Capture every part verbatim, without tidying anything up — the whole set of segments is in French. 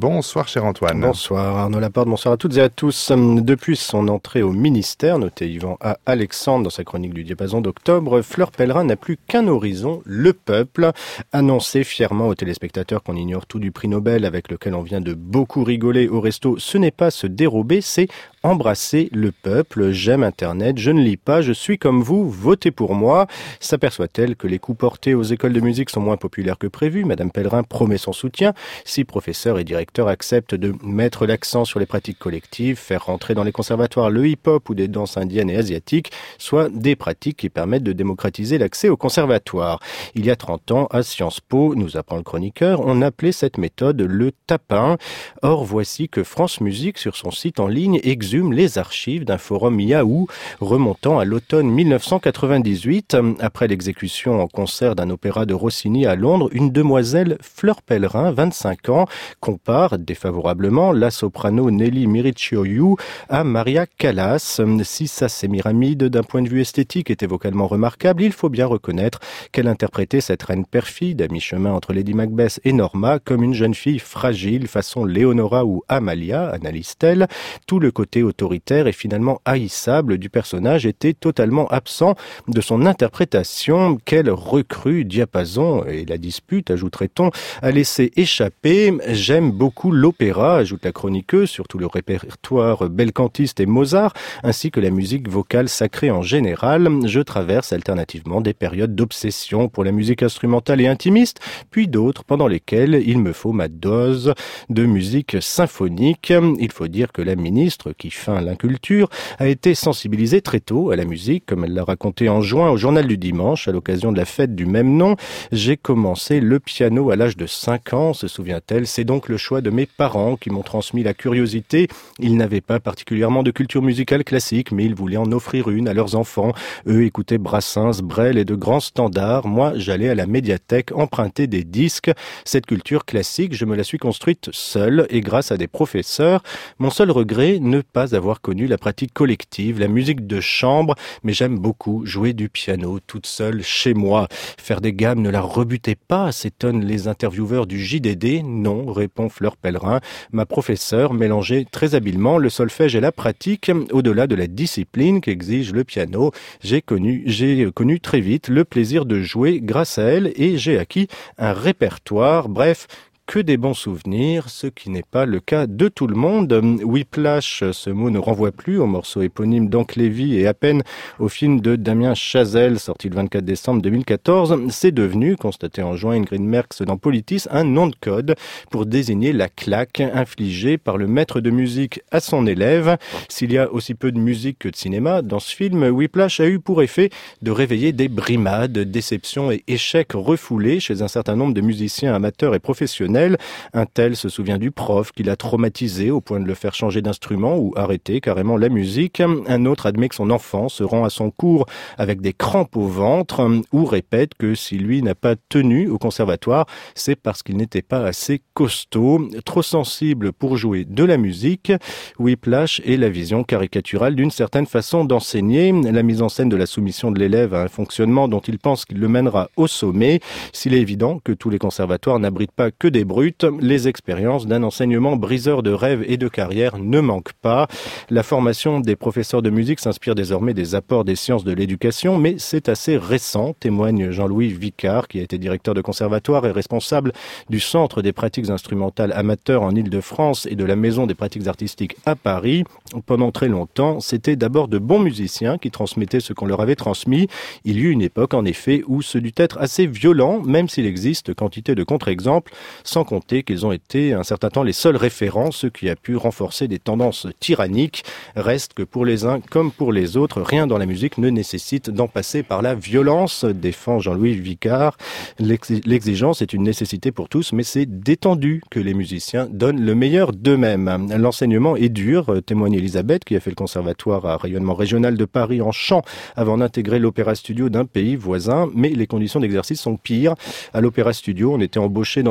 Bonsoir cher Antoine. Bonsoir Arnaud Laporte, bonsoir à toutes et à tous. Depuis son entrée au ministère, noté Yvan A. Alexandre dans sa chronique du diapason d'octobre, Fleur Pellerin n'a plus qu'un horizon, le peuple. Annoncer fièrement aux téléspectateurs qu'on ignore tout du prix Nobel avec lequel on vient de beaucoup rigoler au resto, ce n'est pas se dérober, c'est embrasser le peuple. J'aime Internet, je ne lis pas, je suis comme vous, votez pour moi. S'aperçoit-elle que les coups portés aux écoles de musique sont moins populaires que prévu? Madame Pellerin promet son soutien. Si professeurs et directeurs acceptent de mettre l'accent sur les pratiques collectives, faire rentrer dans les conservatoires le hip-hop ou des danses indiennes et asiatiques, soit des pratiques qui permettent de démocratiser l'accès au conservatoire. Il y a trente ans, à Sciences Po, nous apprend le chroniqueur, on appelait cette méthode le tapin. Or, voici que France Musique, sur son site en ligne, exhume les archives d'un forum Yahoo remontant à l'automne mille neuf cent quatre-vingt-dix-huit. Après l'exécution en concert d'un opéra de Rossini à Londres, une demoiselle, Fleur Pellerin, vingt-cinq ans, compare défavorablement la soprano Nelly Miricioiu à Maria Callas. Si sa sémiramide d'un point de vue esthétique était vocalement remarquable, il faut bien reconnaître qu'elle interprétait cette reine perfide à mi-chemin entre Lady Macbeth et Norma comme une jeune fille fragile façon Léonora ou Amalia, analyse-t-elle. Tout le côté autoritaire et finalement haïssable du personnage était totalement absent de son interprétation. Quelle recrue diapason et la dispute, ajouterait-on, a laissé échapper. J'aime beaucoup l'opéra, ajoute la chroniqueuse, surtout le répertoire belcantiste et Mozart, ainsi que la musique vocale sacrée en général. Je traverse alternativement des périodes d'obsession pour la musique instrumentale et intimiste, puis d'autres pendant lesquelles il me faut ma dose de musique symphonique. Il faut dire que la ministre, qui feint l'inculture, a été sensibilisée très tôt à la musique, comme elle l'a raconté en juin au Journal du Dimanche, à l'occasion de la fête du même nom. J'ai commencé le piano à l'âge de cinq ans, se souvient-elle. C'est donc le choix de mes parents qui m'ont transmis la curiosité. Ils n'avaient pas particulièrement de culture musicale classique, mais ils voulaient en offrir une à leurs enfants. Eux écoutaient Brassens, Brel et de grands standards. Moi, j'allais à la médiathèque emprunter des disques. Cette culture classique, je me la suis construite seule et grâce à des professeurs. Mon seul regret, ne pas avoir connu la pratique collective, la musique de chambre, mais j'aime beaucoup jouer du piano toute seule chez moi. Faire des gammes ne la rebutez pas, s'étonnent les intervieweurs du J D D. Non, répond Fleur Pellerin. Ma professeure mélangeait très habilement le solfège et la pratique, au-delà de la discipline qu'exige le piano. J'ai connu, j'ai connu très vite le plaisir de jouer grâce à elle et j'ai acquis un répertoire. Bref, que des bons souvenirs, ce qui n'est pas le cas de tout le monde. Whiplash, ce mot ne renvoie plus au morceau éponyme d'Hank Levy et à peine au film de Damien Chazelle, sorti le vingt-quatre décembre deux mille quatorze. C'est devenu, constaté en juin Ingrid Merckx dans Politis, un nom de code pour désigner la claque infligée par le maître de musique à son élève. S'il y a aussi peu de musique que de cinéma dans ce film, Whiplash a eu pour effet de réveiller des brimades, déceptions et échecs refoulés chez un certain nombre de musiciens amateurs et professionnels. Un tel se souvient du prof qui l'a traumatisé au point de le faire changer d'instrument ou arrêter carrément la musique. Un autre admet que son enfant se rend à son cours avec des crampes au ventre ou répète que si lui n'a pas tenu au conservatoire, c'est parce qu'il n'était pas assez costaud, trop sensible pour jouer de la musique. Whiplash est la vision caricaturale d'une certaine façon d'enseigner, la mise en scène de la soumission de l'élève à un fonctionnement dont il pense qu'il le mènera au sommet. S'il est évident que tous les conservatoires n'abritent pas que des brutes, les expériences d'un enseignement briseur de rêves et de carrière ne manquent pas. La formation des professeurs de musique s'inspire désormais des apports des sciences de l'éducation, mais c'est assez récent, témoigne Jean-Louis Vicard, qui a été directeur de conservatoire et responsable du Centre des pratiques instrumentales amateurs en Île-de-France et de la Maison des pratiques artistiques à Paris. Pendant très longtemps, c'était d'abord de bons musiciens qui transmettaient ce qu'on leur avait transmis. Il y eut une époque, en effet, où ce dut être assez violent, même s'il existe quantité de contre-exemples, sans compter qu'ils ont été un certain temps les seuls référents, ce qui a pu renforcer des tendances tyranniques. Reste que pour les uns comme pour les autres, rien dans la musique ne nécessite d'en passer par la violence, défend Jean-Louis Vicard. L'exigence est une nécessité pour tous, mais c'est détendu que les musiciens donnent le meilleur d'eux-mêmes. L'enseignement est dur, témoigne Elisabeth, qui a fait le conservatoire à rayonnement régional de Paris en chant avant d'intégrer l'Opéra Studio d'un pays voisin, mais les conditions d'exercice sont pires. À l'Opéra Studio, on était embauché dans des productions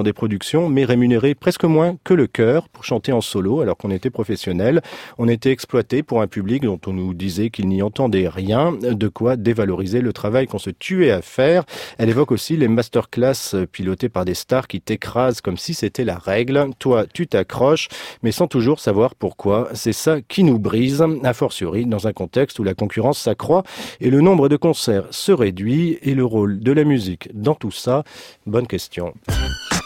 fonction, mais rémunéré presque moins que le chœur pour chanter en solo alors qu'on était professionnel. On était exploité pour un public dont on nous disait qu'il n'y entendait rien, de quoi dévaloriser le travail qu'on se tuait à faire. Elle évoque aussi les masterclass pilotées par des stars qui t'écrasent comme si c'était la règle. Toi, tu t'accroches, mais sans toujours savoir pourquoi. C'est ça qui nous brise, a fortiori dans un contexte où la concurrence s'accroît et le nombre de concerts se réduit. Et le rôle de la musique dans tout ça? Bonne question.